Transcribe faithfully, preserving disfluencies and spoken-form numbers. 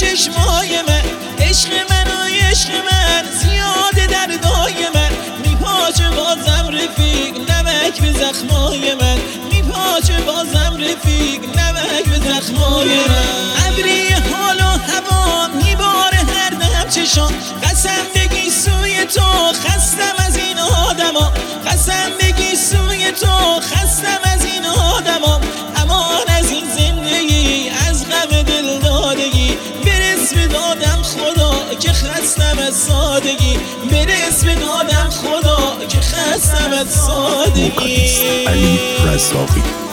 چشمای من، عشق من و عشق من زیاده در دای من، میپاچه بازم رفیق نمک به زخمای من، میپاچه بازم رفیق نمک به زخمای من. ابری حال و هوا میباره هر دم چشان، قسم بگی سوی تو خستم از این آدما، قسم بگی سوی تو خستم از این آدما. امان از این زندگی از غم دل دادگی، برس به دادم خدا که خستم از سادگی، برس به دادم خدا که خستم از سادگی. علی رزاقی